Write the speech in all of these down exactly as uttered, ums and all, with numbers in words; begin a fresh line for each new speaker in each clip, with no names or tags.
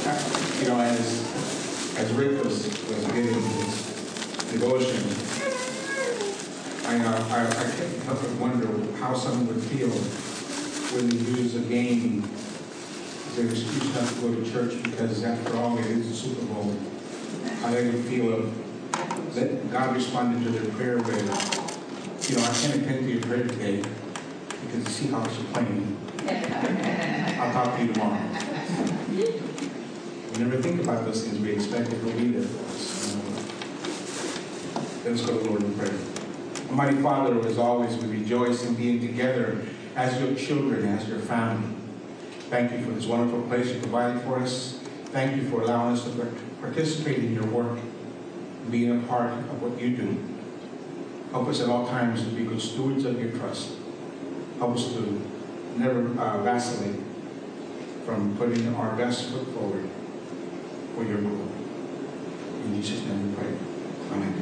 you know, as as Rick was was giving his devotion, I uh, I, I can't help but wonder how someone would feel when they use a game as an excuse not to go to church, because after all, it is a Super Bowl. How they would feel if that God responded to their prayer with, you know, I can't attend to your prayer today because the Seahawks are playing. I'll talk to you tomorrow. We never think about those things. We expect it to be there for us. Let's go to the Lord in prayer. Almighty Father, as always, we rejoice in being together as your children, as your family. Thank you for this wonderful place you provided for us. Thank you for allowing us to participate in your work and being a part of what you do. Help us at all times to be good stewards of your trust. Help us to never uh, vacillate from putting our best foot forward for your glory. In Jesus' name we pray. Amen.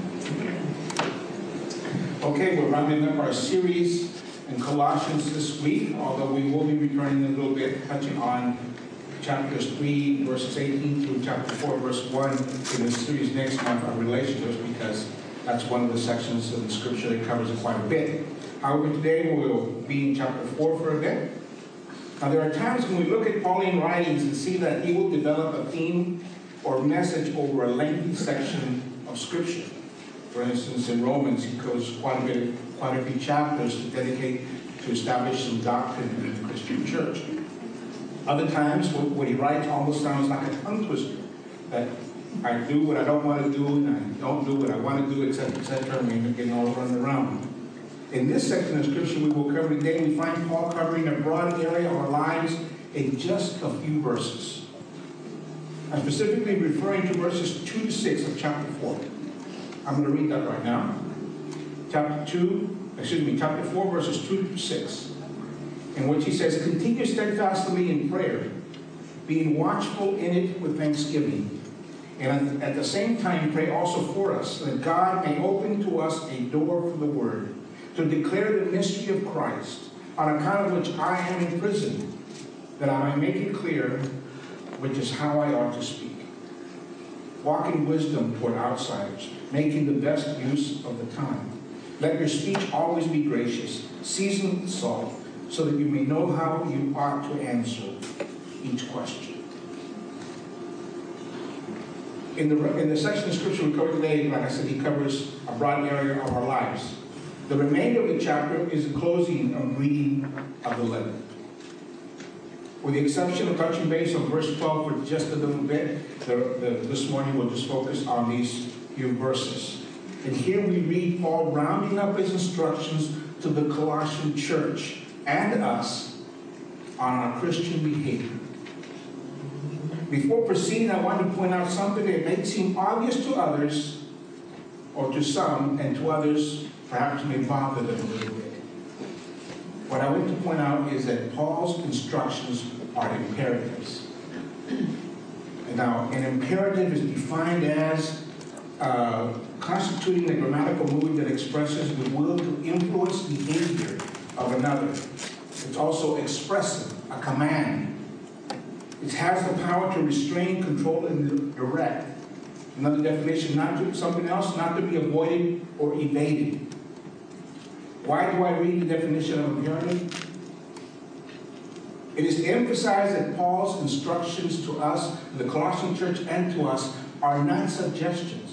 Okay, we're rounding up our series in Colossians this week, although we will be returning a little bit, touching on chapters three, verses eighteen through chapter four, verse one in this series next month on relationships, because that's one of the sections of the scripture that covers it quite a bit. However, today we'll be in chapter four for a bit. Now, there are times when we look at Pauline writings and see that he will develop a theme or message over a lengthy section of scripture. For instance, in Romans, he goes quite a bit, quite a few chapters to dedicate to establish some doctrine in the Christian church. Other times, what he writes almost sounds like a tongue twister, that I do what I don't want to do, and I don't do what I want to do, et cetera, et cetera, and we're getting all run around. In this section of scripture we will cover today, we find Paul covering a broad area of our lives in just a few verses. I'm specifically referring to verses two to six of chapter four. I'm going to read that right now. Chapter two, excuse me, chapter four, verses two to six, in which he says, "Continue steadfastly in prayer, being watchful in it with thanksgiving. And at the same time pray also for us, that God may open to us a door for the word, to declare the mystery of Christ, on account of which I am in prison, that I may make it clear which is how I ought to speak. Walk in wisdom toward outsiders, making the best use of the time. Let your speech always be gracious, seasoned with salt, so that you may know how you ought to answer each question." In the, in the section of scripture we cover today, like I said, he covers a broad area of our lives. The remainder of the chapter is the closing and reading of the letter. With the exception of touching base on verse twelve for just a little bit, the, the, this morning we'll just focus on these few verses. And here we read Paul rounding up his instructions to the Colossian church and us on our Christian behavior. Before proceeding, I want to point out something that may seem obvious to others, or to some, and to others perhaps may bother them a little bit. What I want to point out is that Paul's instructions are imperatives. And now, an imperative is defined as uh, constituting a grammatical mood that expresses the will to influence behavior of another. It's also expressive, a command. It has the power to restrain, control, and direct. Another definition, not to something else, not to be avoided or evaded. Why do I read the definition of imperative? It is to emphasize that Paul's instructions to us, the Colossian church, and to us are not suggestions.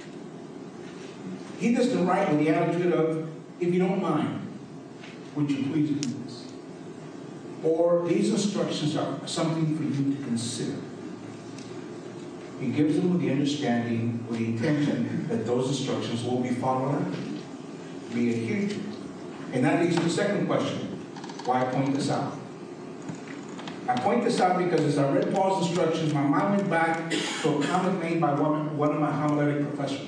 He doesn't write with the attitude of, if you don't mind, would you please do this? Or these instructions are something for you to consider. He gives them with the understanding, with the intention that those instructions will be followed up, be adhered to. And that leads to the second question. Why point this out? I point this out because as I read Paul's instructions, my mind went back to a comment made by one, one of my homiletic professors.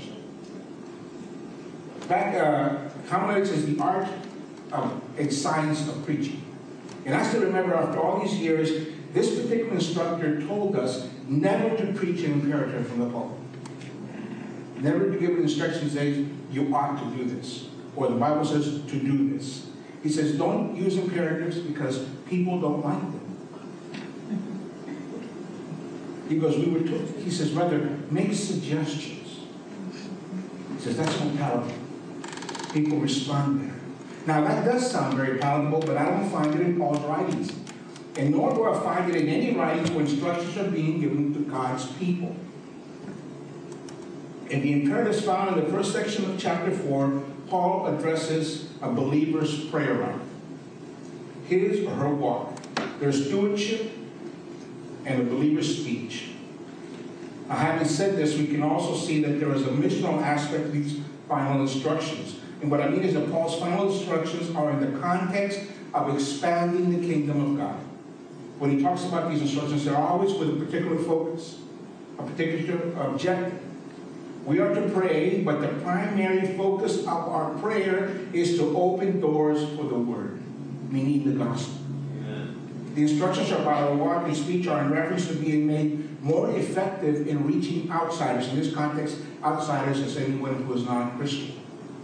Back, uh, homiletics is the art of a science of preaching. And I still remember after all these years, this particular instructor told us never to preach an imperative from the pulpit. Never to give an instruction saying, you ought to do this. Or the Bible says to do this. He says, don't use imperatives because people don't like them. He goes, we were told, he says, rather, make suggestions. He says, that's more palatable. People respond there. Now, that does sound very palatable, but I don't find it in Paul's writings. And nor do I find it in any writings where instructions are being given to God's people. In the imperatives found in the first section of chapter four, Paul addresses a believer's prayer life, his or her walk, their stewardship, and a believer's speech. Now, having said this, we can also see that there is a missional aspect to these final instructions. And what I mean is that Paul's final instructions are in the context of expanding the kingdom of God. When he talks about these instructions, they're always with a particular focus, a particular objective. We are to pray, but the primary focus of our prayer is to open doors for the word, meaning the gospel. Amen. The instructions about our walk and speech are in reference to being made more effective in reaching outsiders. In this context, outsiders is anyone who is non-Christian.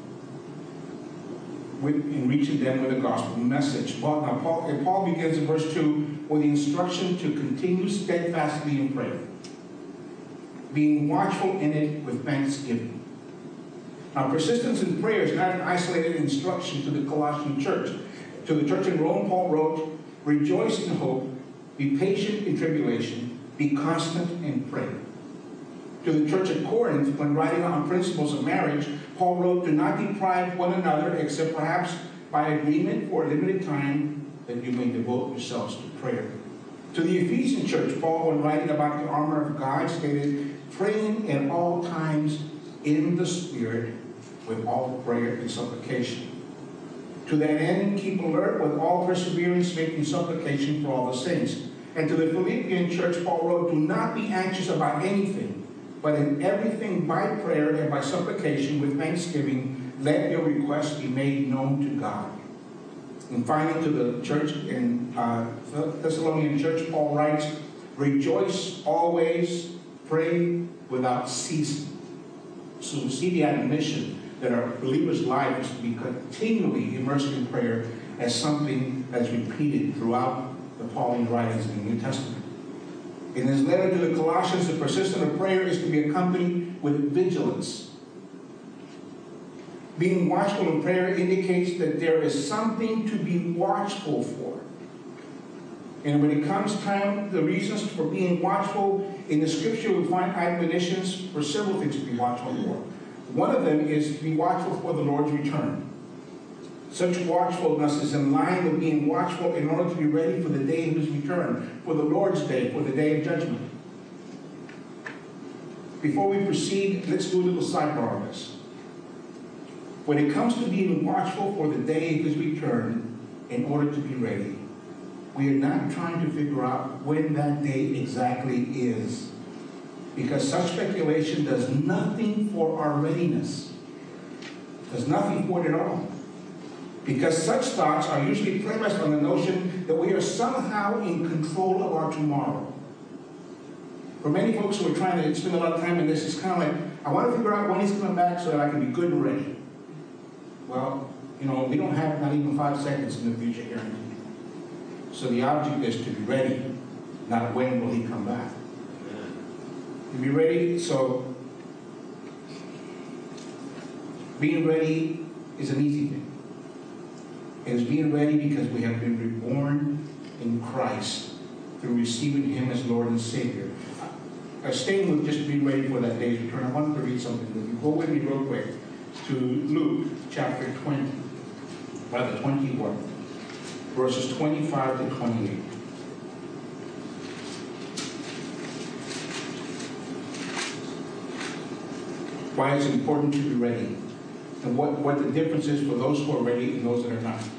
With, in reaching them with a gospel message. Paul, now, Paul, and Paul begins in verse two with the instruction to continue steadfastly in prayer, being watchful in it with thanksgiving. Now, persistence in prayer is not an isolated instruction to the Colossian church. To the church in Rome, Paul wrote, rejoice in hope, be patient in tribulation, be constant in prayer. To the church at Corinth, when writing on principles of marriage, Paul wrote, do not deprive one another, except perhaps by agreement for a limited time, that you may devote yourselves to prayer. To the Ephesian church, Paul, when writing about the armor of God, stated, praying at all times in the Spirit with all prayer and supplication. To that end, keep alert with all perseverance, making supplication for all the saints. And to the Philippian church, Paul wrote, do not be anxious about anything, but in everything by prayer and by supplication with thanksgiving, let your requests be made known to God. And finally, to the church in uh, Thessalonian church, Paul writes, rejoice always, pray without ceasing. So we see the admonition that our believer's life is to be continually immersed in prayer as something that's repeated throughout the Pauline writings in the New Testament. In his letter to the Colossians, the persistence of prayer is to be accompanied with vigilance. Being watchful in prayer indicates that there is something to be watchful for. And when it comes time, the reasons for being watchful, in the scripture we find admonitions for several things to be watchful for. One of them is to be watchful for the Lord's return. Such watchfulness is in line with being watchful in order to be ready for the day of his return, for the Lord's day, for the day of judgment. Before we proceed, let's do a little sidebar on this. When it comes to being watchful for the day of his return, in order to be ready, we are not trying to figure out when that day exactly is, because such speculation does nothing for our readiness. Does nothing for it at all. Because such thoughts are usually premised on the notion that we are somehow in control of our tomorrow. For many folks who are trying to spend a lot of time in this, it's kind of like, I want to figure out when he's coming back so that I can be good and ready. Well, you know, we don't have not even five seconds in the future here. So the object is to be ready, not when will he come back. To be ready, so being ready is an easy thing. It is being ready because we have been reborn in Christ through receiving him as Lord and Savior. Uh, staying with just being ready for that day's return, I wanted to read something with you. Go with me real quick to Luke chapter twenty, rather twenty-one, verses twenty-five to twenty-eight. Why it's important to be ready, and what, what the difference is for those who are ready and those that are not.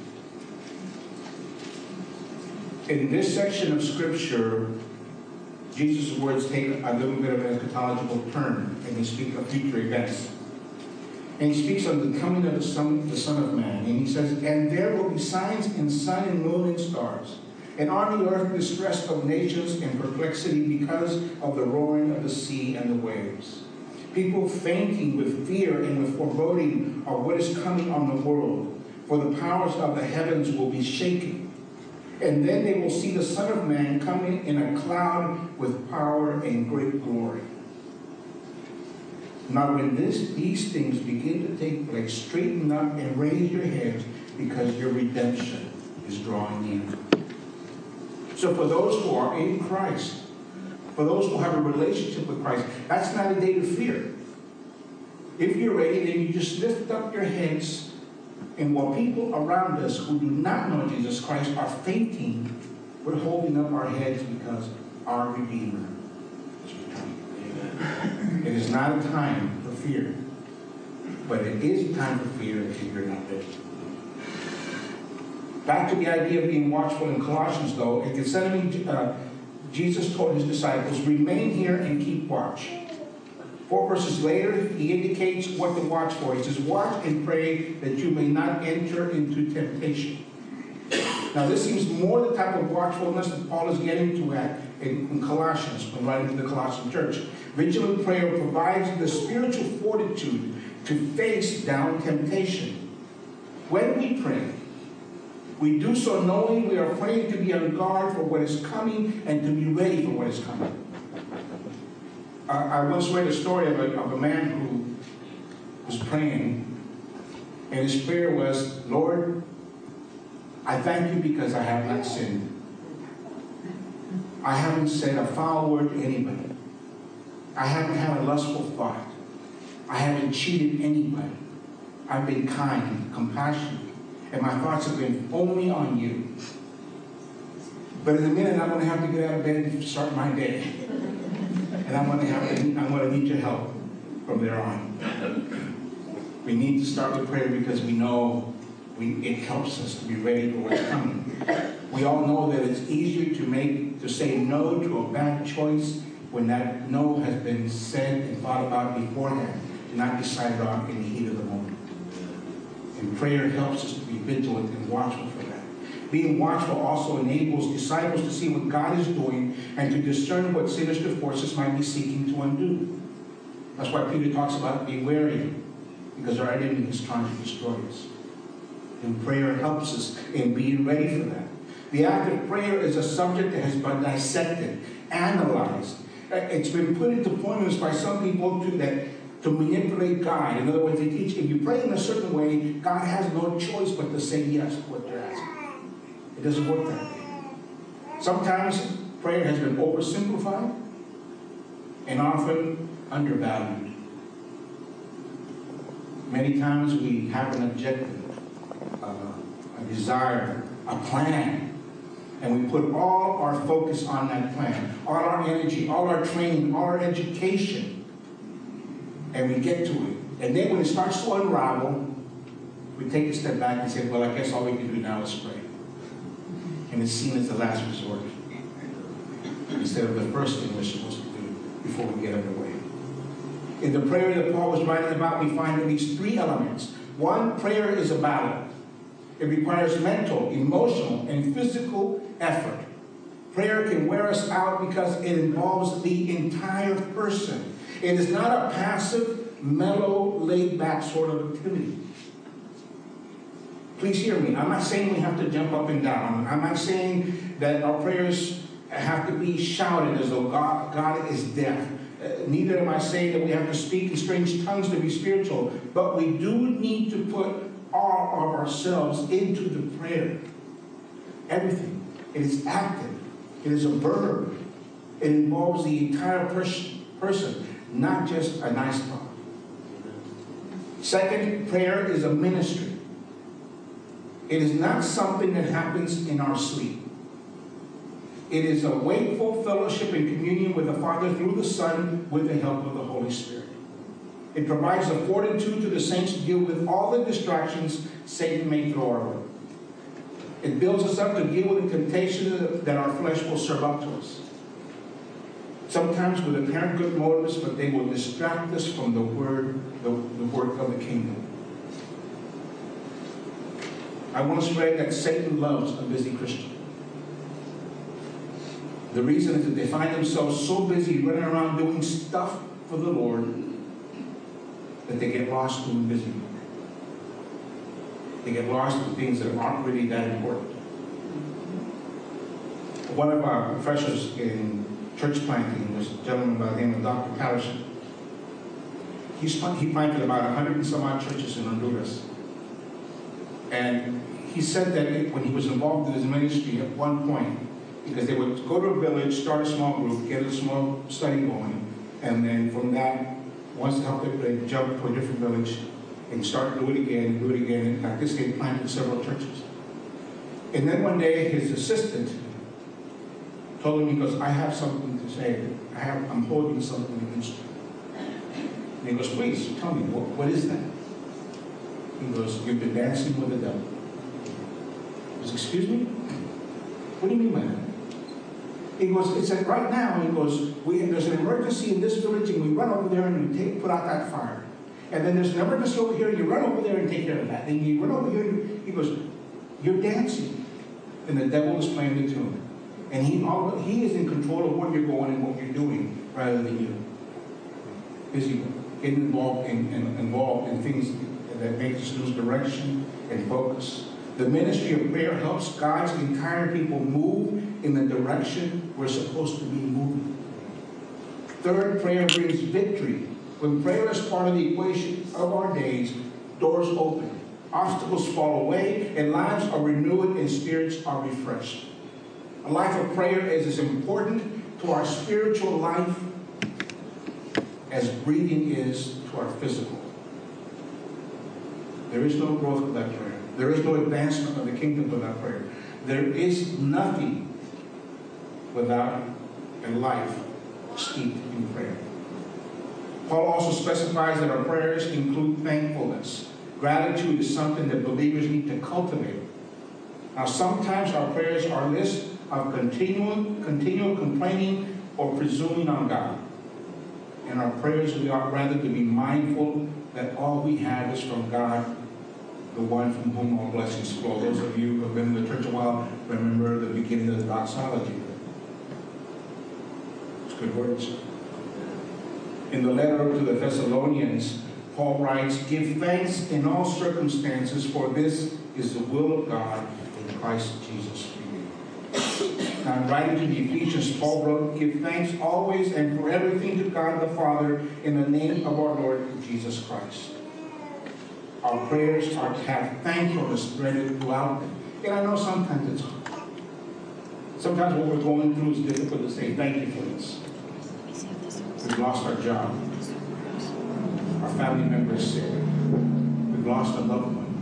In this section of Scripture, Jesus' words take a little bit of an eschatological turn, and they speak of future events. And he speaks of the coming of the Son, the Son of Man. And he says, and there will be signs in sun and moon and stars, and on the earth distress of nations and perplexity because of the roaring of the sea and the waves. People fainting with fear and with foreboding of what is coming on the world, for the powers of the heavens will be shaken. And then they will see the Son of Man coming in a cloud with power and great glory. Now when this, these things begin to take place, straighten up and raise your heads, because your redemption is drawing in. So for those who are in Christ, for those who have a relationship with Christ, that's not a day to fear. If you're ready, then you just lift up your heads. And while people around us who do not know Jesus Christ are fainting, we're holding up our heads because our Redeemer is coming. Amen. It is not a time for fear, but it is a time for fear if you're not ready. Back to the idea of being watchful in Colossians, though, in Gethsemane, uh, Jesus told his disciples, remain here and keep watch. Four verses later, he indicates what to watch for. He says, watch and pray that you may not enter into temptation. Now, this seems more the type of watchfulness that Paul is getting to at in, in Colossians, when writing to the Colossian church. Vigilant prayer provides the spiritual fortitude to face down temptation. When we pray, we do so knowing we are praying to be on guard for what is coming and to be ready for what is coming. I once read a story of a, of a man who was praying, and his prayer was, Lord, I thank you because I have not sinned. I haven't said a foul word to anybody. I haven't had a lustful thought. I haven't cheated anybody. I've been kind, compassionate, and my thoughts have been only on you. But in a minute, I'm going to have to get out of bed and start my day. And I'm going to have to, I'm going to need your help from there on. We need to start with prayer because we know we, it helps us to be ready for what's coming. We all know that it's easier to make to say no to a bad choice when that no has been said and thought about beforehand, and not decided on in the heat of the moment. And prayer helps us to be vigilant and watchful for that. Being watchful also enables disciples to see what God is doing and to discern what sinister forces might be seeking to undo. That's why Peter talks about being wary, because our enemy is trying to destroy us. And prayer helps us in being ready for that. The act of prayer is a subject that has been dissected, analyzed. It's been put into prominence by some people to that to manipulate God. In other words, they teach if you pray in a certain way, God has no choice but to say yes to what you're asking. It doesn't work that way. Sometimes prayer has been oversimplified and often undervalued. Many times we have an objective, uh, a desire, a plan, and we put all our focus on that plan, all our energy, all our training, all our education, and we get to it. And then when it starts to unravel, we take a step back and say, well, I guess all we can do now is pray. And it's seen as the last resort, instead of the first thing we're supposed to do before we get underway. In the prayer that Paul was writing about, we find at least three elements. One, prayer is a battle. It requires mental, emotional, and physical effort. Prayer can wear us out because it involves the entire person. It is not a passive, mellow, laid-back sort of activity. Please hear me. I'm not saying we have to jump up and down. I'm not saying that our prayers have to be shouted as though God, God is deaf. Uh, neither am I saying that we have to speak in strange tongues to be spiritual. But we do need to put all of ourselves into the prayer. Everything. It is active. It is a verb. It involves the entire pers person, not just a nice thought. Second, prayer is a ministry. It is not something that happens in our sleep. It is a wakeful fellowship and communion with the Father through the Son with the help of the Holy Spirit. It provides the fortitude to the saints to deal with all the distractions Satan may throw our way. It builds us up to deal with the temptations that our flesh will serve up to us. Sometimes with apparent good motives, but they will distract us from the word, the, the work of the kingdom. I once read that Satan loves a busy Christian. The reason is that they find themselves so busy running around doing stuff for the Lord that they get lost doing busy work. They get lost in things that aren't really that important. One of our professors in church planting was a gentleman by the name of Doctor Patterson. He's, he planted about a hundred and some odd churches in Honduras. And he said that it, when he was involved in his ministry at one point, because they would go to a village, start a small group, get a small study going, and then from that, once they helped it, they'd jump to a different village and start to do it again, and do it again. And like this, they planted several churches. And then one day, his assistant told him, he goes, I have something to say. I have, I'm holding something against you. And he goes, please, tell me, what, what is that? He goes, you've been dancing with the devil. He goes, excuse me? What do you mean by that? He goes, it's like right now, he goes, we, there's an emergency in this village, and we run over there and we take, put out that fire. And then there's an emergency over here, and you run over there and take care of that. Then you run over here, and he goes, you're dancing. And the devil is playing the tune. And he, all, he is in control of where you're going and what you're doing, rather than you. Busy getting involved in, in, involved in things that make us lose direction and focus. The ministry of prayer helps God's entire people move in the direction we're supposed to be moving. Third, prayer brings victory. When prayer is part of the equation of our days, doors open, obstacles fall away, and lives are renewed and spirits are refreshed. A life of prayer is as important to our spiritual life as breathing is to our physical. There is no growth without prayer. There is no advancement of the kingdom without prayer. There is nothing without a life steeped in prayer. Paul also specifies that our prayers include thankfulness. Gratitude is something that believers need to cultivate. Now, sometimes our prayers are a list of continual, continual complaining or presuming on God. In our prayers, we ought rather to be mindful that all we have is from God, the one from whom all blessings flow. Those of you who have been in the church a while remember the beginning of the doxology. It's good words. In the letter to the Thessalonians, Paul writes, give thanks in all circumstances, for this is the will of God in Christ Jesus for you. Now, in writing to the Ephesians, Paul wrote, give thanks always and for everything to God the Father in the name of our Lord Jesus Christ. Our prayers are to have thankfulness threaded throughout them. And I know sometimes it's hard. Sometimes what we're going through is difficult to say thank you for this. We've lost our job. Our family member is sick. We've lost a loved one.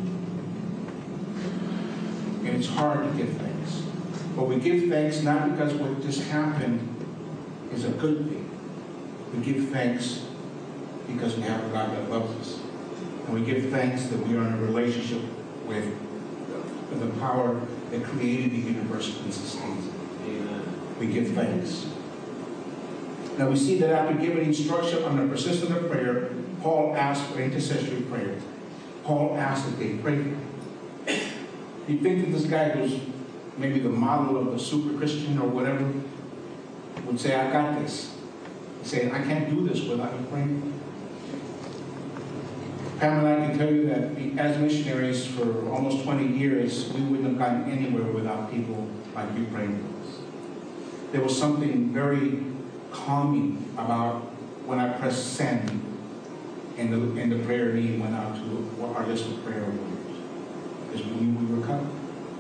And it's hard to give thanks. But we give thanks not because what just happened is a good thing. We give thanks because we have a God that loves us. And we give thanks that we are in a relationship with, with the power that created the universe and sustains it. Amen. We give thanks. Now we see that after giving instruction on the persistence of prayer, Paul asked for intercessory prayer. Paul asked that they pray for him. You think that this guy who's maybe the model of a super Christian or whatever would say, I got this. He'd say, I can't do this without you praying for me. Pam and I can tell you that as missionaries for almost twenty years, we wouldn't have gotten anywhere without people like you praying for us. There was something very calming about when I pressed send and the, and the prayer meeting went out to our list of prayer warriors, because we knew we were coming.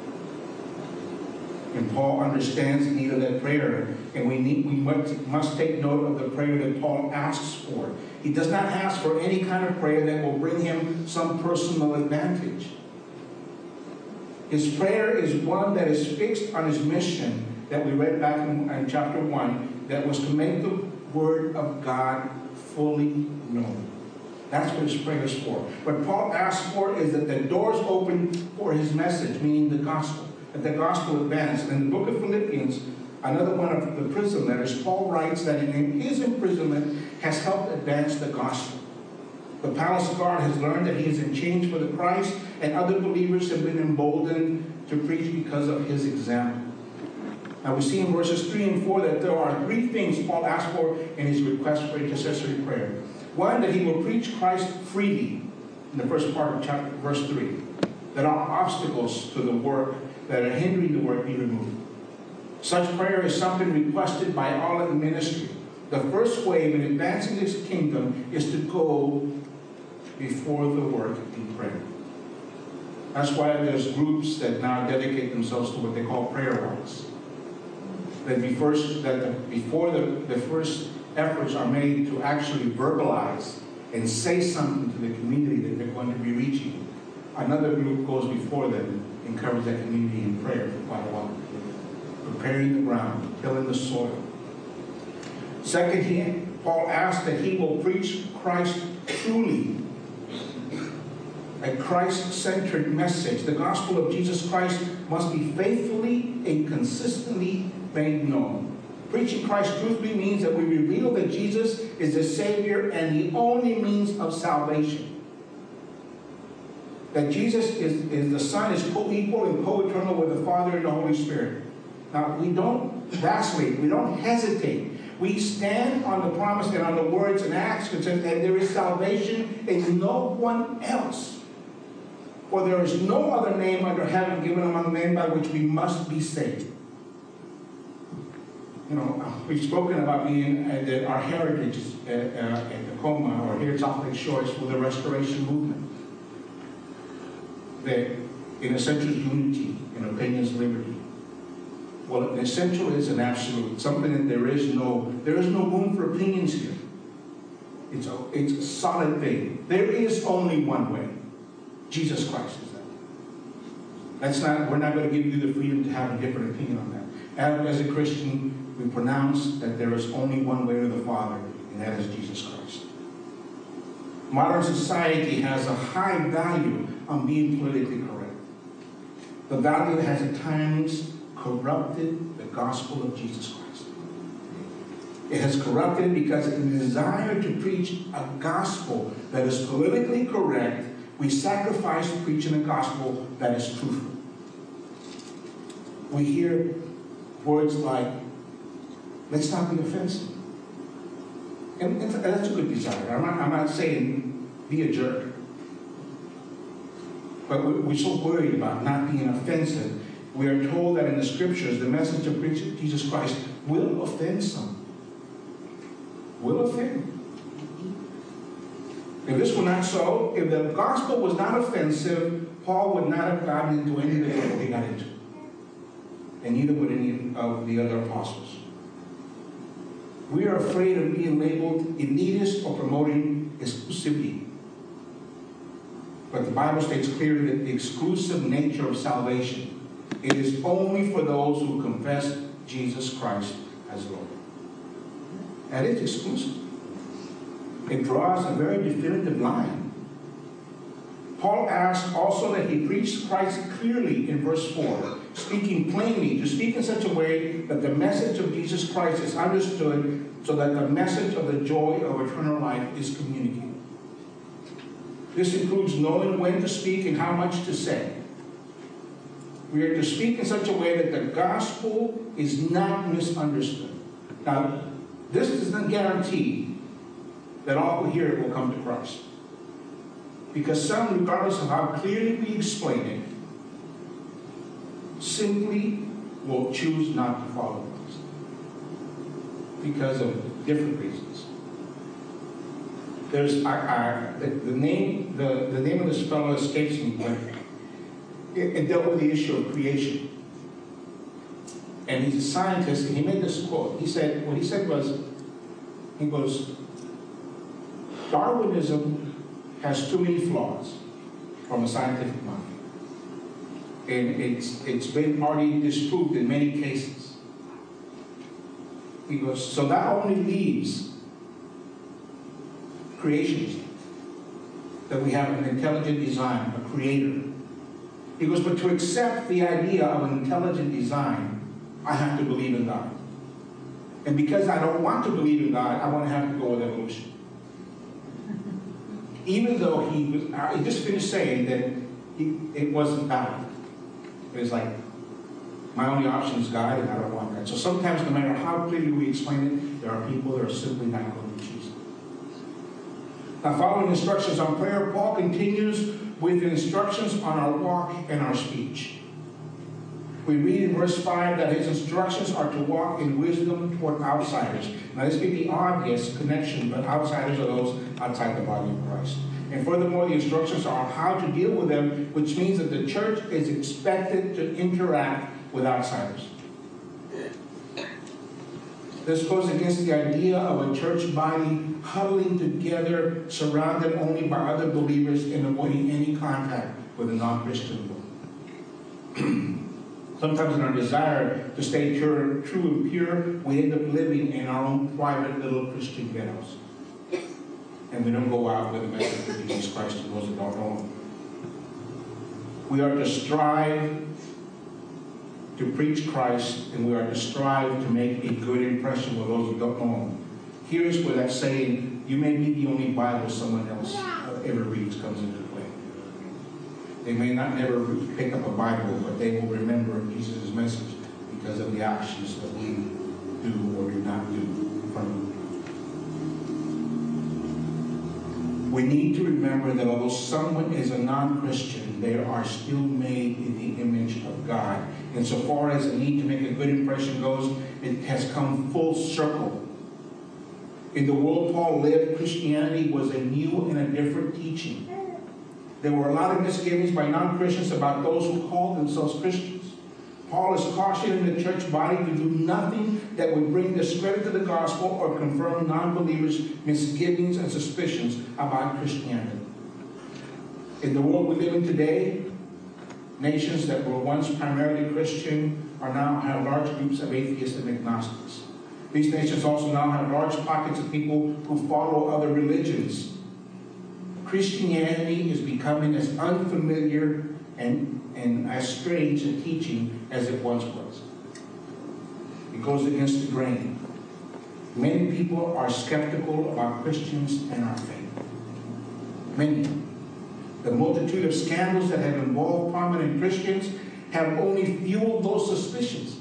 And Paul understands the need of that prayer, and we need we must, must take note of the prayer that Paul asks for. He does not ask for any kind of prayer that will bring him some personal advantage. His prayer is one that is fixed on his mission that we read back in, in chapter one, that was to make the word of God fully known. That's what his prayer is for. What Paul asks for is that the doors open for his message, meaning the gospel, that the gospel advance. And in the book of Philippians, another one of the prison letters, Paul writes that in his imprisonment has helped advance the gospel. The palace guard has learned that he is in chains for the Christ, and other believers have been emboldened to preach because of his example. Now we see in verses three and four that there are three things Paul asks for in his request for intercessory prayer. One, that he will preach Christ freely, in the first part of chapter, verse three. That all obstacles to the work that are hindering the work be removed. Such prayer is something requested by all in ministry. The first wave in advancing this kingdom is to go before the work in prayer. That's why there's groups that now dedicate themselves to what they call prayer walks. That, be first, that the, before the, the first efforts are made to actually verbalize and say something to the community that they're going to be reaching, another group goes before them and encourages that community in prayer for quite a while. Preparing the ground, tilling the soil. Second, he, Paul asks that he will preach Christ truly. A Christ-centered message. The gospel of Jesus Christ must be faithfully and consistently made known. Preaching Christ truthfully means that we reveal that Jesus is the Savior and the only means of salvation. That Jesus is, is the Son, is co-equal and co-eternal with the Father and the Holy Spirit. Now, we don't vacillate. We don't hesitate. We stand on the promise and on the words and acts that says that there is salvation in no one else. For there is no other name under heaven given among men by which we must be saved. You know, we've spoken about being uh, that our heritage is, uh, uh, in Tacoma or here at South Lake Shore is for the Restoration Movement. That in essential unity, in opinions, liberty. Well, an essential is an absolute, something that there is no, there is no room for opinions here. It's a, it's a solid thing. There is only one way. Jesus Christ is that. That's not, we're not going to give you the freedom to have a different opinion on that. As, as a Christian, we pronounce that there is only one way to the Father, and that is Jesus Christ. Modern society has a high value on being politically correct. The value has at times corrupted the gospel of Jesus Christ. It has corrupted because in the desire to preach a gospel that is politically correct, we sacrifice preaching a gospel that is truthful. We hear words like, let's not be offensive. And, and that's a good desire. I'm not, I'm not saying be a jerk. But we're so worried about not being offensive. We are told that in the scriptures, the message of Jesus Christ will offend some. Will offend. If this were not so, if the gospel was not offensive, Paul would not have gotten into any of the trouble he got into. And neither would any of the other apostles. We are afraid of being labeled elitist or promoting exclusivity. But the Bible states clearly that the exclusive nature of salvation, it is only for those who confess Jesus Christ as Lord. That is exclusive. It draws a very definitive line. Paul asked also that he preached Christ clearly in verse four, speaking plainly, to speak in such a way that the message of Jesus Christ is understood so that the message of the joy of eternal life is communicated. This includes knowing when to speak and how much to say. We are to speak in such a way that the gospel is not misunderstood. Now, this doesn't guarantee that all who hear it will come to Christ. Because some, regardless of how clearly we explain it, simply will choose not to follow Christ because of different reasons. There's I, I, the, the name the, the name of this fellow escapes me, but it, it dealt with the issue of creation. And he's a scientist, and he made this quote. He said, what he said was, he goes, Darwinism has too many flaws from a scientific mind. And it's, it's been already disproved in many cases. He goes, so that only leaves creationism, that we have an intelligent design, a creator. He goes, but to accept the idea of an intelligent design, I have to believe in God. And because I don't want to believe in God, I want to have to go with evolution. Even though he was, he just finished saying that he, it wasn't valid. It was like, my only option is God, and I don't want that. So sometimes, no matter how clearly we explain it, there are people that are simply not going to choose it. Now, following instructions on prayer, Paul continues with instructions on our walk and our speech. We read in verse five that his instructions are to walk in wisdom toward outsiders. Now this may be obvious connection, but outsiders are those outside the body of Christ. And furthermore, the instructions are on how to deal with them, which means that the church is expected to interact with outsiders. This goes against the idea of a church body huddling together, surrounded only by other believers and avoiding any contact with a non-Christian world. Sometimes in our desire to stay pure, true and pure, we end up living in our own private little Christian ghettos. And we don't go out with the message of Jesus Christ to those that don't know him. We are to strive to preach Christ, and we are to strive to make a good impression with those who don't know him. Here's where that saying, you may be the only Bible someone else ever reads, comes into play. They may not never pick up a Bible, but they will remember Jesus' message because of the actions that we do or do not do in front of them. We need to remember that although someone is a non-Christian, they are still made in the image of God. And so far as the need to make a good impression goes, it has come full circle. In the world Paul lived, Christianity was a new and a different teaching. There were a lot of misgivings by non-Christians about those who called themselves Christians. Paul is cautioning the church body to do nothing that would bring discredit to the gospel or confirm non-believers' misgivings and suspicions about Christianity. In the world we live in today, nations that were once primarily Christian are now have large groups of atheists and agnostics. These nations also now have large pockets of people who follow other religions. Christianity is becoming as unfamiliar and and as strange a teaching as it once was. It goes against the grain. Many people are skeptical about Christians and our faith. Many. The multitude of scandals that have involved prominent Christians have only fueled those suspicions.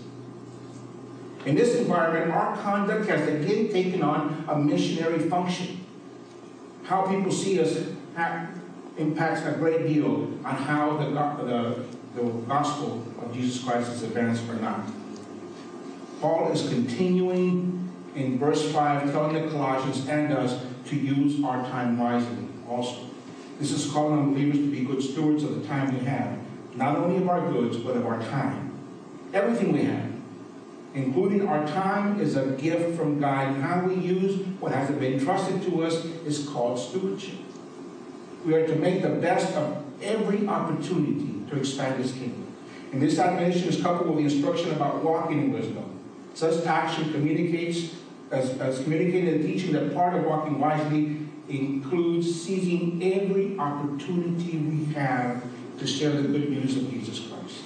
In this environment, our conduct has again taken on a missionary function. How people see us impacts a great deal on how the, the, the gospel of Jesus Christ is advanced or not. Paul is continuing in verse five, telling the Colossians and us to use our time wisely also. This is calling on believers to be good stewards of the time we have, not only of our goods, but of our time. Everything we have, including our time, is a gift from God, and how we use what has been trusted to us is called stewardship. We are to make the best of every opportunity to expand his kingdom. And this admonition is coupled with the instruction about walking in wisdom. Such action communicates, as, as communicating the teaching that part of walking wisely includes seizing every opportunity we have to share the good news of Jesus Christ.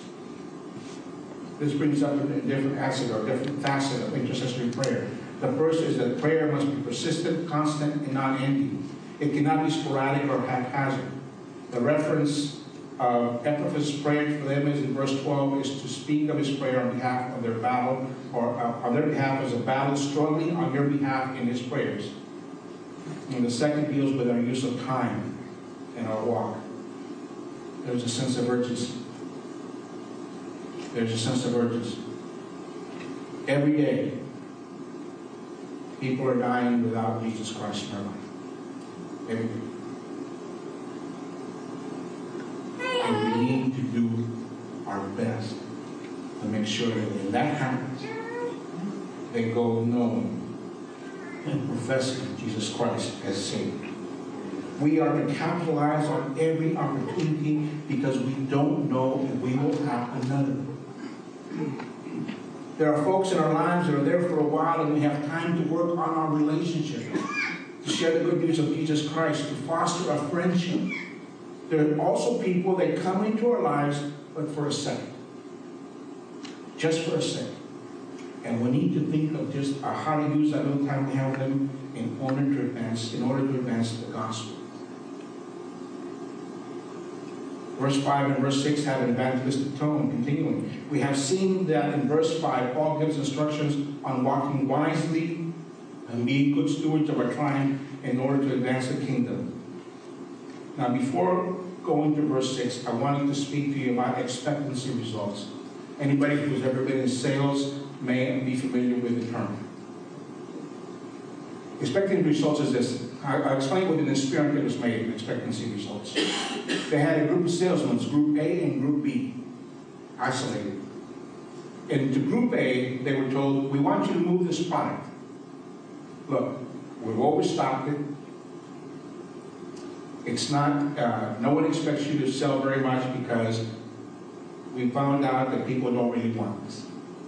This brings up a different facet or different facet of intercessory prayer. The first is that prayer must be persistent, constant, and not ending. It cannot be sporadic or haphazard. The reference of Epaphras' prayer for them is in verse twelve, is to speak of his prayer on behalf of their battle, or uh, on their behalf as a battle struggling on your behalf in his prayers. And the second deals with our use of time in our walk. There's a sense of urgency. There's a sense of urgency. Every day, people are dying without Jesus Christ in their life. Every day. And we need to do our best to make sure that when that happens, they go knowing and professing Jesus Christ as Savior. We are to capitalize on every opportunity because we don't know if we will have another. There are folks in our lives that are there for a while, and we have time to work on our relationship, to share the good news of Jesus Christ, to foster a friendship. There are also people that come into our lives, but for a second. Just for a second. And we need to think of just uh, how to use that little time we have with them in order to advance, in order to advance the gospel. Verse five and verse six have an evangelistic tone, continuing. We have seen that in verse five, Paul gives instructions on walking wisely and being good stewards of our time in order to advance the kingdom. Now, before going to verse six, I wanted to speak to you about expectancy results. Anybody who's ever been in sales may be familiar with the term. Expecting results is this. I, I'll explain what an experiment was made in expectancy results. They had a group of salesmen, Group A and Group B, isolated. And to Group A, they were told, we want you to move this product. Look, we've overstocked it. It's not, uh, no one expects you to sell very much because we found out that people don't really want this.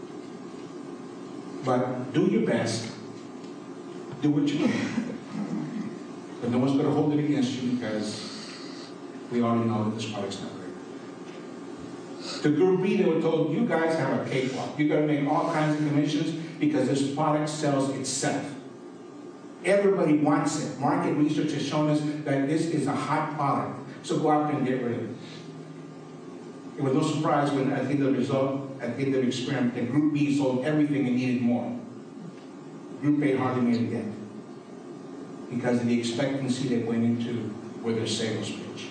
But do your best. Do what you can. But no one's going to hold it against you because we already know that this product's not great. To Group B, they were told, you guys have a cakewalk. You're going to make all kinds of commissions because this product sells itself. Everybody wants it. Market research has shown us that this is a hot product. So go out there and get rid of it. It was no surprise when at the end of the result, at the end of the experiment, that Group B sold everything and needed more. Group A hardly made a dent because of the expectancy that went into with their sales pitch.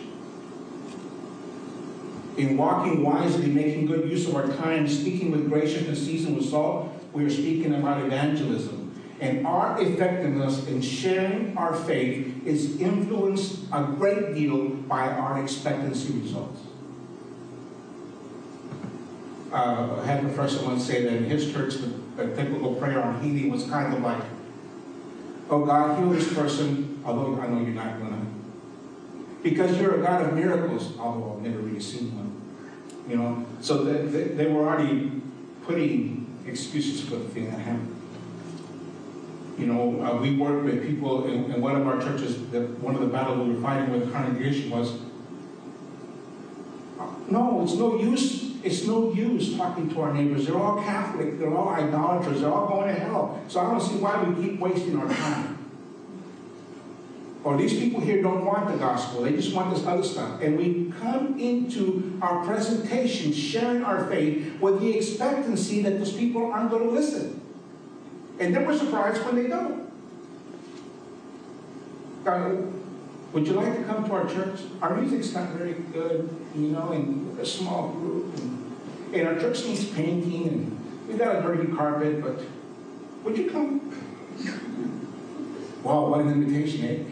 In walking wisely, making good use of our time, speaking with graciousness, seasoned with salt, we are speaking about evangelism. And our effectiveness in sharing our faith is influenced a great deal by our expectancy results. Uh, I had a professor once say that in his church, the, the typical prayer on healing was kind of like, oh God, heal this person, although I know you're not going to. Because you're a God of miracles, although I've never really seen one. You know, so they, they, they were already putting excuses for the thing that happened. You know, uh, we worked with people in, in one of our churches, that one of the battles we were fighting with the congregation was, no, it's no use. It's no use talking to our neighbors. They're all Catholic. They're all idolaters. They're all going to hell. So I don't see why we keep wasting our time. Or these people here don't want the gospel. They just want this other stuff. And we come into our presentation sharing our faith with the expectancy that those people aren't going to listen. And then we're surprised when they don't. Uh, would you like to come to our church? Our music's not very good, you know, and we're a small group. And, and our church needs painting, and we've got a dirty carpet, but would you come? Wow, what an invitation, eh?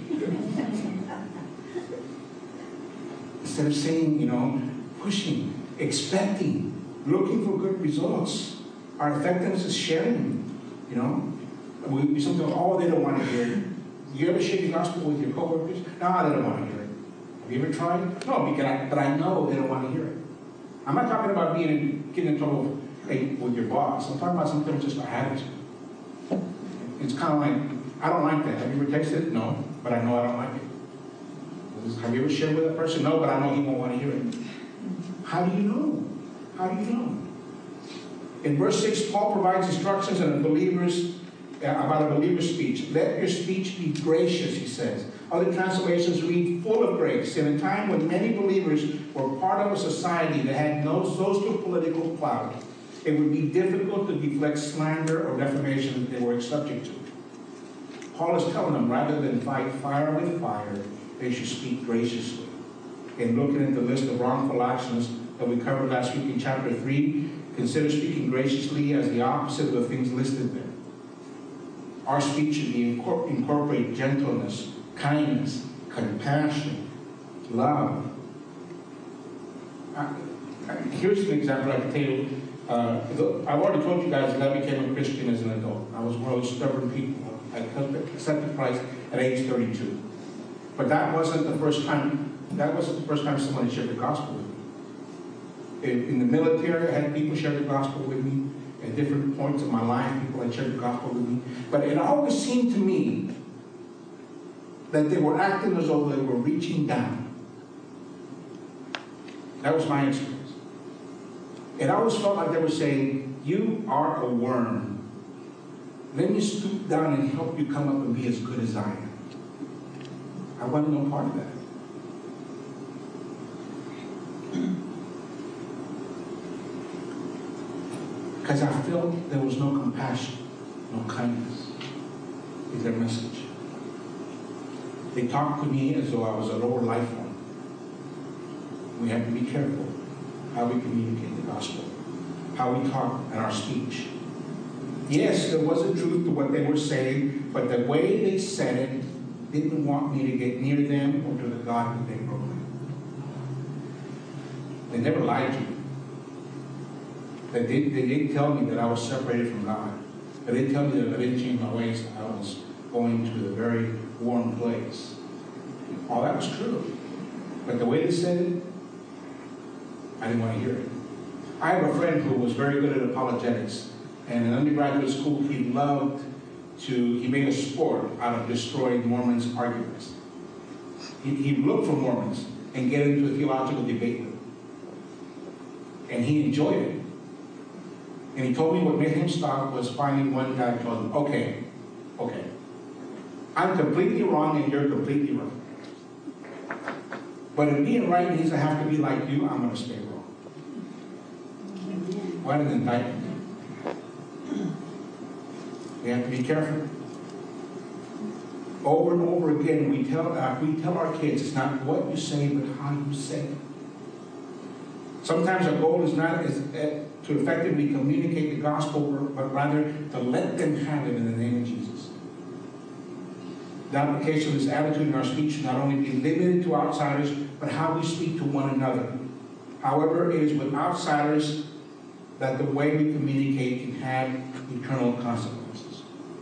Instead of saying, you know, pushing, expecting, looking for good results, our effectiveness is sharing, you know. We, we sometimes, oh, they don't want to hear it. You ever share the gospel with your coworkers? No, they don't want to hear it. Have you ever tried? No, because I, but I know they don't want to hear it. I'm not talking about being in, getting in trouble with your boss. I'm talking about sometimes just our attitude. It's kind of like, I don't like that. Have you ever tasted it? No, but I know I don't like it. Have you ever shared with that person? No, but I know he won't want to hear it. How do you know? How do you know? In verse six, Paul provides instructions on the believers uh, about a believer's speech. Let your speech be gracious, he says. Other translations read full of grace. In a time when many believers were part of a society that had no social political clout, it would be difficult to deflect slander or defamation that they were subject to. Paul is telling them, rather than fight fire with fire, they should speak graciously. And looking at the list of wrongful actions that we covered last week in chapter three, consider speaking graciously as the opposite of the things listed there. Our speech should be incorpor incorporate gentleness, kindness, compassion, love. Uh, here's an example I can tell you. Uh, I've already told you guys that I became a Christian as an adult. I was one of those stubborn people. I accepted Christ at age thirty-two. But that wasn't the first time, that wasn't the first time somebody shared the gospel with me. In, in the military, I had people share the gospel with me. At different points of my life, people had shared the gospel with me. But it always seemed to me that they were acting as though they were reaching down. That was my experience. It always felt like they were saying, you are a worm. Let me stoop down and help you come up and be as good as I am. I wanted no part of that. Because I felt there was no compassion, no kindness in their message. They talked to me as though I was a lower life form. We have to be careful how we communicate the gospel, how we talk and our speech. Yes, there was a truth to what they were saying, but the way they said it didn't want me to get near them or to the God that they proclaimed. They never lied to me. They, did, they didn't tell me that I was separated from God. They didn't tell me that I didn't change my ways, that I was going to a very warm place. All that was true. But the way they said it, I didn't want to hear it. I have a friend who was very good at apologetics. And in undergraduate school, he loved to, he made a sport out of destroying Mormons' arguments. He, he'd look for Mormons and get into a theological debate with them. And he enjoyed it. And he told me what made him stop was finding one guy who told him, okay, okay, I'm completely wrong and you're completely right. But if being right means I have to be like you, I'm going to stay wrong. What an indictment. We have to be careful. Over and over again, we tell, uh, we tell our kids, it's not what you say, but how you say it. Sometimes our goal is not is, uh, to effectively communicate the gospel, but rather to let them have it in the name of Jesus. The application of this attitude in our speech should not only be limited to outsiders, but how we speak to one another. However, it is with outsiders that the way we communicate can have eternal consequences.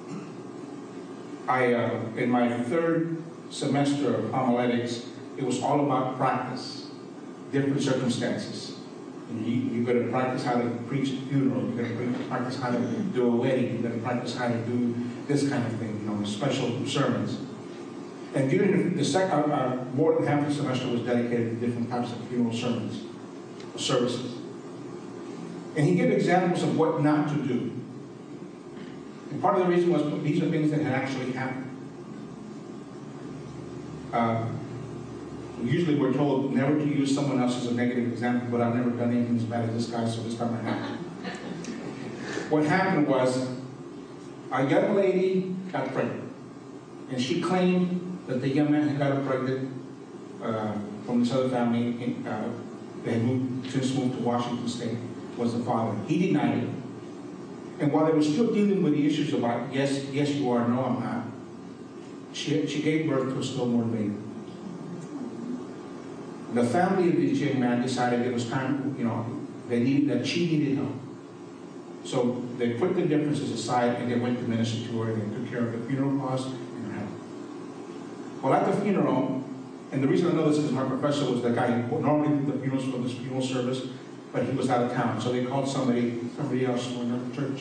I, uh, in my third semester of homiletics, it was all about practice, different circumstances. And you, you're going to practice how to preach a funeral, you're going to practice how to do a wedding, you're going to practice how to do this kind of thing, you know, special sermons. And during the, the second, uh, more than half the semester was dedicated to different types of funeral sermons, services. And he gave examples of what not to do. And part of the reason was these are things that had actually happened. Uh, usually we're told never to use someone else as a negative example, but I've never done anything as bad as this guy, so this time I have. What happened was a young lady got pregnant. And she claimed that the young man had got her pregnant uh, from this other family. In, uh, they had moved, since moved to Washington State, was the father. He denied it. And while they were still dealing with the issues about, yes, yes you are, no I'm not, she, she gave birth to a stillborn baby. The family of this young man decided it was time, you know, they needed, that she needed help. So they put the differences aside and they went to minister to her and they took care of the funeral costs and her health. Well, at the funeral, and the reason I know this is my professor was the guy who normally did the funerals for this funeral service, but he was out of town, so they called somebody, somebody else from another church.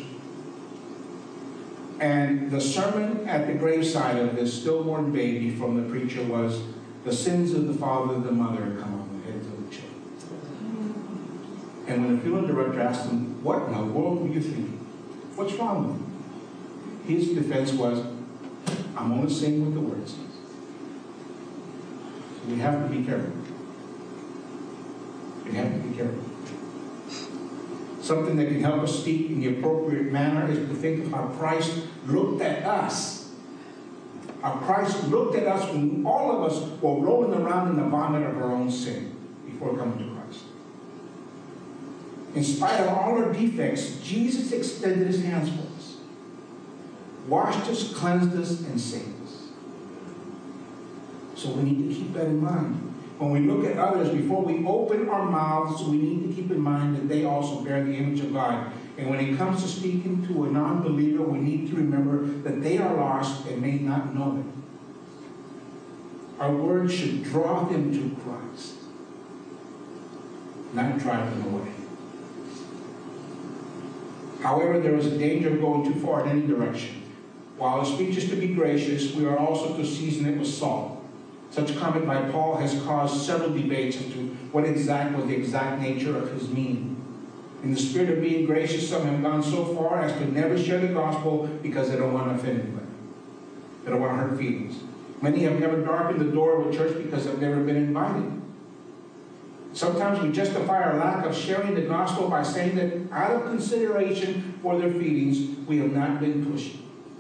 And the sermon at the graveside of this stillborn baby from the preacher was, the sins of the father and the mother come on the heads of the children. And when the funeral director asked him, what in the world were you thinking? What's wrong with him? His defense was, I'm only saying what the word says. So we have to be careful. We have to be careful. Something that can help us speak in the appropriate manner is to think of how Christ looked at us. How Christ looked at us when all of us were rolling around in the vomit of our own sin before coming to Christ. In spite of all our defects, Jesus extended his hands for us, washed us, cleansed us, and saved us. So we need to keep that in mind. When we look at others, before we open our mouths, we need to keep in mind that they also bear the image of God. And when it comes to speaking to a non-believer, we need to remember that they are lost and may not know it. Our words should draw them to Christ, not drive them away. However, there is a danger of going too far in any direction. While a speech is to be gracious, we are also to season it with salt. Such comment by Paul has caused several debates as to what exact was the exact nature of his meaning. In the spirit of being gracious, some have gone so far as to never share the gospel because they don't want to offend anybody. They don't want to hurt feelings. Many have never darkened the door of a church because they've never been invited. Sometimes we justify our lack of sharing the gospel by saying that out of consideration for their feelings, we have not been pushy.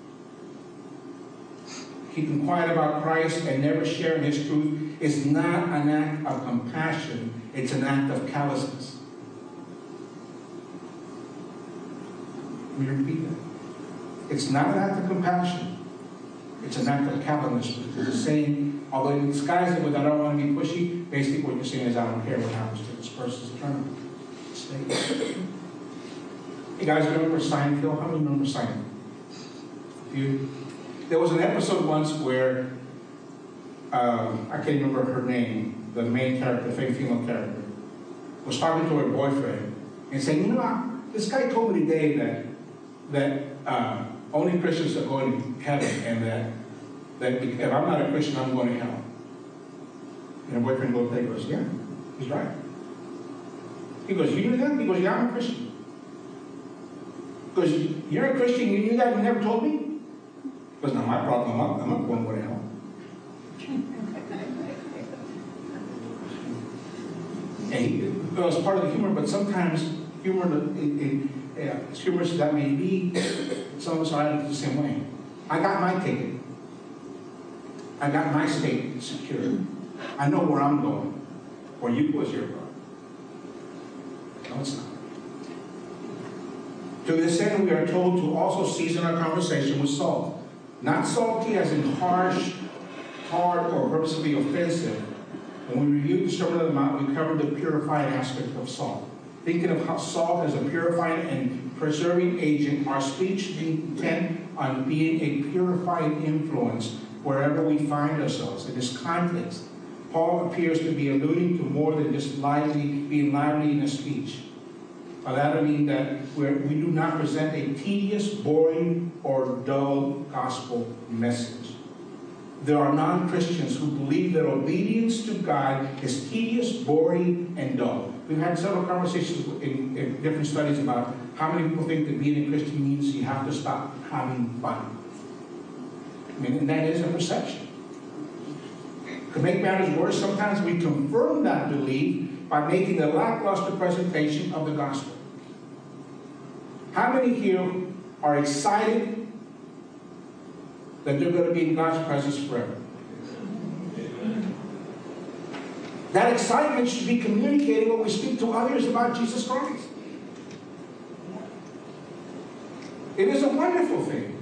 Keeping quiet about Christ and never sharing his truth is not an act of compassion, it's an act of callousness. Let me repeat that. It's not an act of compassion. It's an act of callous. It's saying, although you disguise it with I don't want to be pushy, basically what you're saying is I don't care what happens to this person's eternal state. You guys remember Seinfeld? How many remember Seinfeld? A few. There was an episode once where, um, I can't remember her name, the main character, the female character, was talking to her boyfriend and saying, you know, this guy told me today that, that uh, only Christians are going to heaven, and that, that if I'm not a Christian, I'm going to hell. And her boyfriend goes, he goes, yeah, he's right. He goes, you knew that? He goes, yeah, I'm a Christian. He goes, you're a Christian, you knew that, and you never told me? He goes, not my problem, I'm not, I'm not going to hell. And he, it was part of the humor, but sometimes humor, in, in, uh, as humorous as that may be, some of us are the same way. I got my ticket. I got my state secured. I know where I'm going. Where you was your going. No, it's not. To this end, we are told to also season our conversation with salt. Not salty as in harsh, hard, or purposely offensive. When we reviewed the Sermon on the Mount, we covered the purifying aspect of salt. Thinking of how salt as a purifying and preserving agent, our speech intent on being a purifying influence wherever we find ourselves. In this context, Paul appears to be alluding to more than just lively, being lively in his speech. By that I mean that we're, we do not present a tedious, boring, or dull gospel message. There are non-Christians who believe that obedience to God is tedious, boring, and dull. We've had several conversations in, in different studies about how many people think that being a Christian means you have to stop having fun. I mean, and that is a perception. To make matters worse, sometimes we confirm that belief by making a lackluster presentation of the gospel. How many here are excited that they're going to be in God's presence forever? That excitement should be communicated when we speak to others about Jesus Christ. It is a wonderful thing.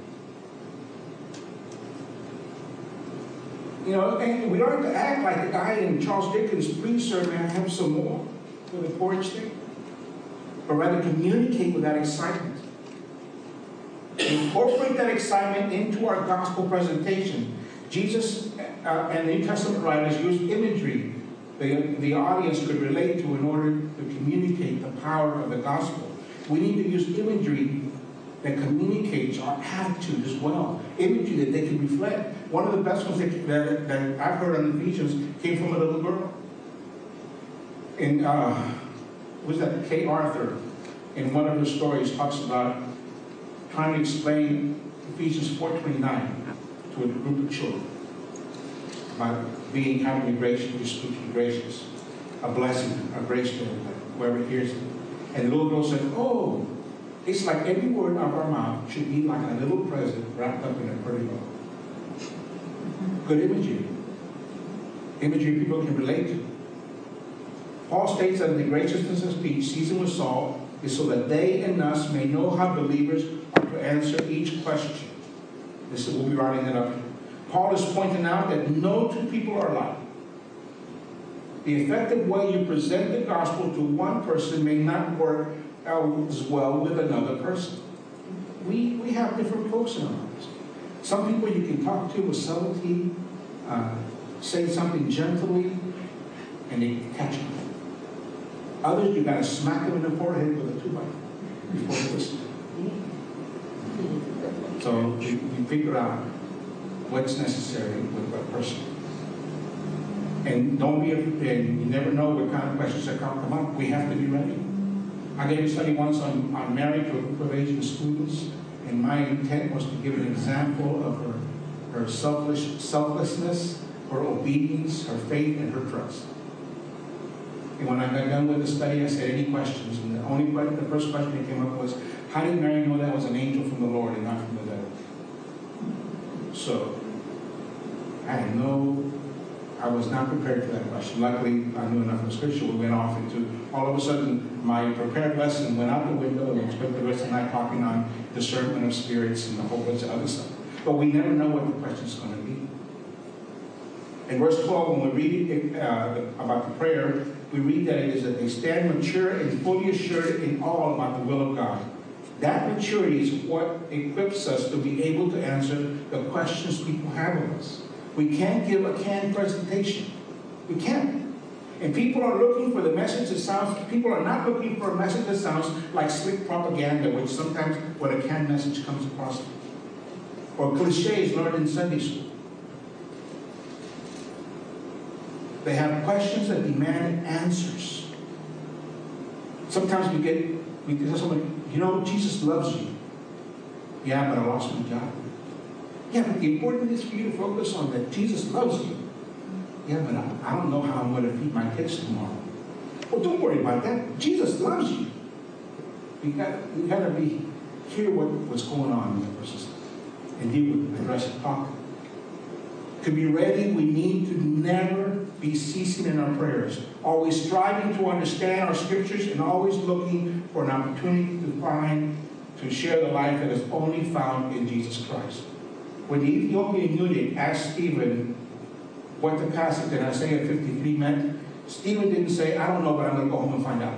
You know, and we don't have to act like the guy in Charles Dickens' Please, Sir, may I have some more for the porridge thing? But rather communicate with that excitement. Incorporate that excitement into our gospel presentation. Jesus uh, and the New Testament writers used imagery the, the audience could relate to in order to communicate the power of the gospel. We need to use imagery that communicates our attitude as well. Imagery that they can reflect. One of the best ones that, that, that I've heard on Ephesians came from a little girl. And uh, what was that? Kay Arthur, in one of her stories, talks about trying to explain Ephesians four twenty-nine to a group of children about being, having a gracious, just be gracious, a blessing, a grace to everybody, whoever hears it. And the little girl said, oh, it's like every word out of our mouth should be like a little present wrapped up in a pretty bow. Good imagery. Imagery people can relate to. Paul states that the graciousness of speech, seasoned with salt, is so that they and us may know how believers are to answer each question. This is, we'll be writing it up. Paul is pointing out that no two people are alike. The effective way you present the gospel to one person may not work as well with another person. We, we have different folks in our lives. Some people you can talk to with subtlety, uh, say something gently, and they catch on. Others, you got to smack them in the forehead with a two-by-four before they listen. So we, we figure out what's necessary with that person. And don't be afraid. You never know what kind of questions that come up. We have to be ready. I gave a study once on, on married to a group of Asian students, and my intent was to give an example of her, her selfish, selflessness, her obedience, her faith, and her trust. And when I got done with the study, I said, any questions? And the only question, the first question that came up was, how did Mary know that was an angel from the Lord and not from the devil? So, I had no, I was not prepared for that question. Luckily, I knew enough of the scripture. We went off into, all of a sudden, my prepared lesson went out the window, and I spent the rest of the night talking on discernment of spirits and a whole bunch of other stuff. But we never know what the question's going to be. In verse twelve, when we read it, uh, about the prayer, we read that it is that they stand mature and fully assured in all about the will of God. That maturity is what equips us to be able to answer the questions people have of us. We can't give a canned presentation. We can't. And people are looking for the message that sounds, people are not looking for a message that sounds like slick propaganda, which sometimes when a canned message comes across, or cliches learned in Sunday school. They have questions that demand answers. Sometimes we get, we get someone, you know, Jesus loves you. Yeah, but I lost my job. Yeah, but the important is for you to focus on that Jesus loves you. Yeah, but I, I don't know how I'm going to feed my kids tomorrow. Well, don't worry about that. Jesus loves you. We got, we got to be hear what, what's going on in the verses and deal with address it properly. To be ready, we need to never be ceasing in our prayers, always striving to understand our scriptures and always looking for an opportunity to find, to share the life that is only found in Jesus Christ. When the Ethiopian eunuch asked Stephen what the passage in Isaiah fifty-three meant, Stephen didn't say, I don't know, but I'm going to go home and find out.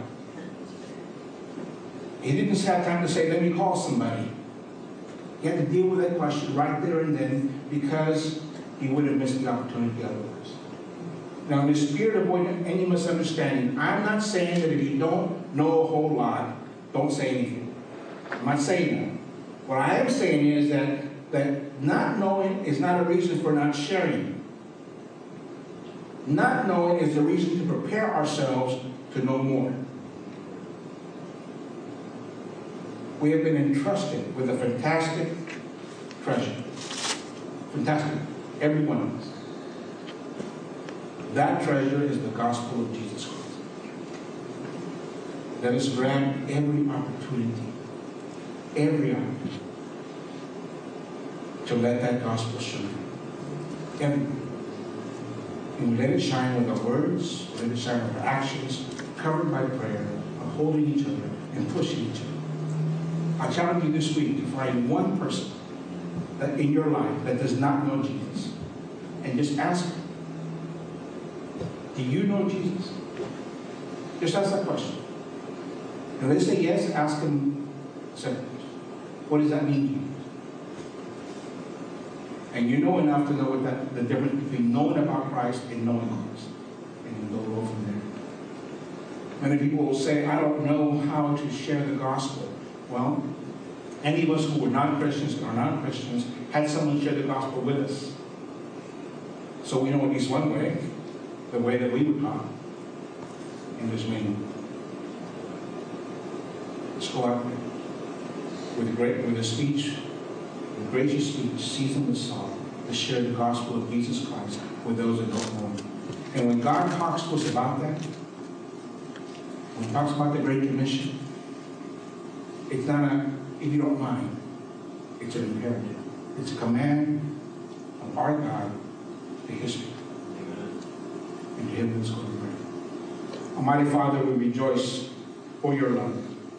He didn't have time to say, let me call somebody. He had to deal with that question right there and then because he would have missed the opportunity otherwise. Now, in the spirit of avoiding any misunderstanding, I'm not saying that if you don't know a whole lot, don't say anything. I'm not saying that. What I am saying is that, that not knowing is not a reason for not sharing. Not knowing is the reason to prepare ourselves to know more. We have been entrusted with a fantastic treasure. Fantastic. Every one of us. That treasure is the gospel of Jesus Christ. Let us grab every opportunity, every opportunity, to let that gospel shine. Every. And we let it shine with our words, we let it shine with our actions, covered by prayer, of holding each other and pushing each other. I challenge you this week to find one person that in your life that does not know Jesus, and just ask them, do you know Jesus? Just ask that question. And they say yes, ask them the second question. What does that mean to you? And you know enough to know what that, the difference between knowing about Christ and knowing Christ. And you go from there. Many people will say, I don't know how to share the gospel. Well, any of us who were non-Christians or non-Christians had someone share the gospel with us. So we know at least one way, the way that we would talk in this meeting. Let's go out with a great, with a speech, a gracious speech, seasoned with salt, to share the gospel of Jesus Christ with those that don't know Him. And when God talks to us about that, when He talks about the Great Commission, it's not a, if you don't mind, it's an imperative. It's a command of our God to His people. And to Him is going to pray. Almighty Father, we rejoice for your love,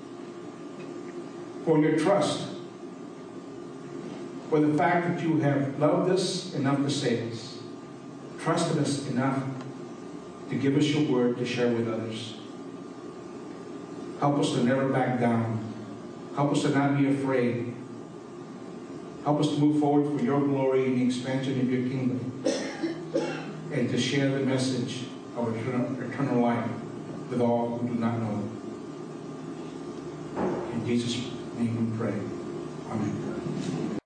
for your trust, for the fact that you have loved us enough to save us, trusted us enough to give us your word to share with others. Help us to never back down. Help us to not be afraid. Help us to move forward for your glory and the expansion of your kingdom, and to share the message of eternal, eternal life with all who do not know. In Jesus' name we pray. Amen.